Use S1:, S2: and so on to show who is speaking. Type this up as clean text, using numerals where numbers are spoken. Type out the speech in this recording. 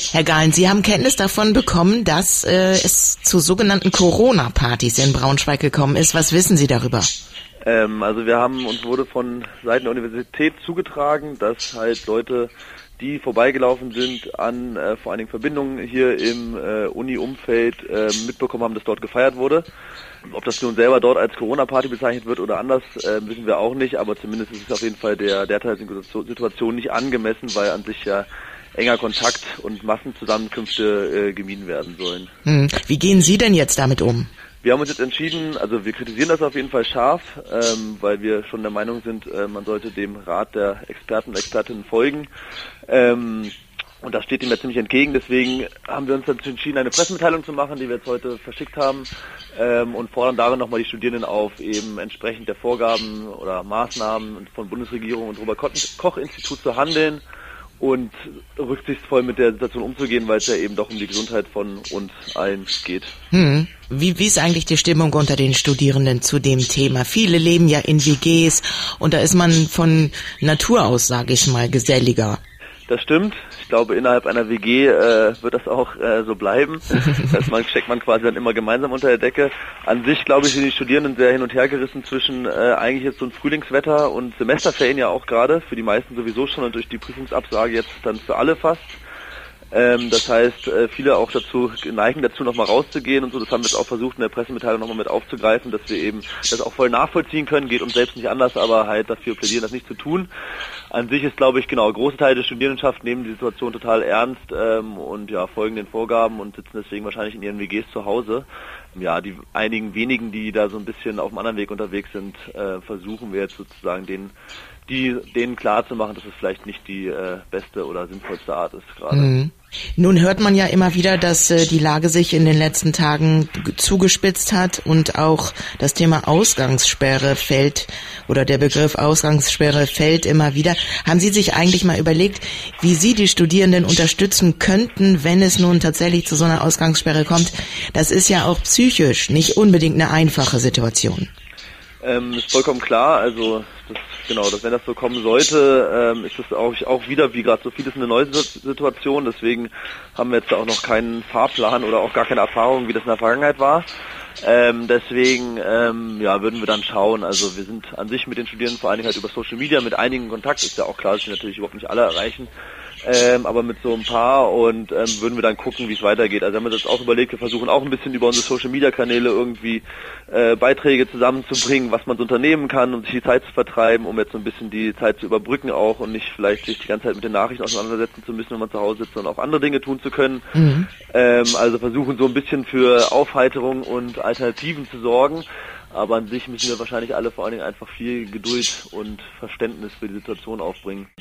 S1: Herr Gahlen, Sie haben Kenntnis davon bekommen, dass es zu sogenannten Corona-Partys in Braunschweig gekommen ist. Was wissen Sie darüber?
S2: Also uns wurde von Seiten der Universität zugetragen, dass halt Leute, die vorbeigelaufen sind an vor allen Dingen Verbindungen hier im Uni-Umfeld, mitbekommen haben, dass dort gefeiert wurde. Ob das nun selber dort als Corona-Party bezeichnet wird oder anders, wissen wir auch nicht, aber zumindest ist es auf jeden Fall der derzeitigen Situation nicht angemessen, weil an sich ja enger Kontakt und Massenzusammenkünfte gemieden werden sollen.
S1: Wie gehen Sie denn jetzt damit um?
S2: Wir haben uns jetzt entschieden, also wir kritisieren das auf jeden Fall scharf, weil wir schon der Meinung sind, man sollte dem Rat der Experten und Expertinnen folgen. Und das steht ihm ja ziemlich entgegen, deswegen haben wir uns dazu entschieden, eine Pressemitteilung zu machen, die wir jetzt heute verschickt haben, und fordern darin nochmal die Studierenden auf, eben entsprechend der Vorgaben oder Maßnahmen von Bundesregierung und Robert-Koch-Institut zu handeln und rücksichtsvoll mit der Situation umzugehen, weil es ja eben doch um die Gesundheit von uns allen geht.
S1: Wie ist eigentlich die Stimmung unter den Studierenden zu dem Thema? Viele leben ja in WGs und da ist man von Natur aus, sage ich mal, geselliger.
S2: Das stimmt. Ich glaube, innerhalb einer WG wird das auch so bleiben. Das heißt, steckt man quasi dann immer gemeinsam unter der Decke. An sich, glaube ich, sind die Studierenden sehr hin und her gerissen zwischen eigentlich jetzt so ein Frühlingswetter und Semesterferien ja auch gerade. Für die meisten sowieso schon und durch die Prüfungsabsage jetzt dann für alle fast. Das heißt, viele auch neigen dazu, nochmal rauszugehen und so. Das haben wir jetzt auch versucht, in der Pressemitteilung nochmal mit aufzugreifen, dass wir eben das auch voll nachvollziehen können. Geht uns selbst nicht anders, aber halt dafür plädieren, das nicht zu tun. An sich ist, glaube ich, große Teile der Studierendenschaft nehmen die Situation total ernst und ja, folgen den Vorgaben und sitzen deswegen wahrscheinlich in ihren WGs zu Hause. Ja, die einigen wenigen, die da so ein bisschen auf einem anderen Weg unterwegs sind, versuchen wir jetzt sozusagen denen klar zu machen, dass es vielleicht nicht die beste oder sinnvollste Art ist gerade.
S1: Nun hört man ja immer wieder, dass die Lage sich in den letzten Tagen zugespitzt hat und auch das Thema Ausgangssperre fällt oder der Begriff Ausgangssperre fällt immer wieder. Haben Sie sich eigentlich mal überlegt, wie Sie die Studierenden unterstützen könnten, wenn es nun tatsächlich zu so einer Ausgangssperre kommt? Das ist ja auch psychisch nicht unbedingt eine einfache Situation.
S2: Ist vollkommen klar, also dass wenn das so kommen sollte, ist das auch wieder, wie gerade so vieles, eine neue Situation, deswegen haben wir jetzt auch noch keinen Fahrplan oder auch gar keine Erfahrung, wie das in der Vergangenheit war. Deswegen würden wir dann schauen, also wir sind an sich mit den Studierenden vor allen Dingen halt über Social Media mit einigen in Kontakt, ist ja auch klar, dass wir natürlich überhaupt nicht alle erreichen, aber mit so ein paar und würden wir dann gucken, wie es weitergeht. Also haben wir uns jetzt auch überlegt, wir versuchen auch ein bisschen über unsere Social Media Kanäle irgendwie Beiträge zusammenzubringen, was man so unternehmen kann, um sich die Zeit zu vertreiben, um jetzt so ein bisschen die Zeit zu überbrücken auch und nicht vielleicht sich die ganze Zeit mit den Nachrichten auseinandersetzen zu müssen, wenn man zu Hause sitzt, sondern auch andere Dinge tun zu können. Also versuchen so ein bisschen für Aufheiterung und Alternativen zu sorgen. Aber an sich müssen wir wahrscheinlich alle vor allen Dingen einfach viel Geduld und Verständnis für die Situation aufbringen.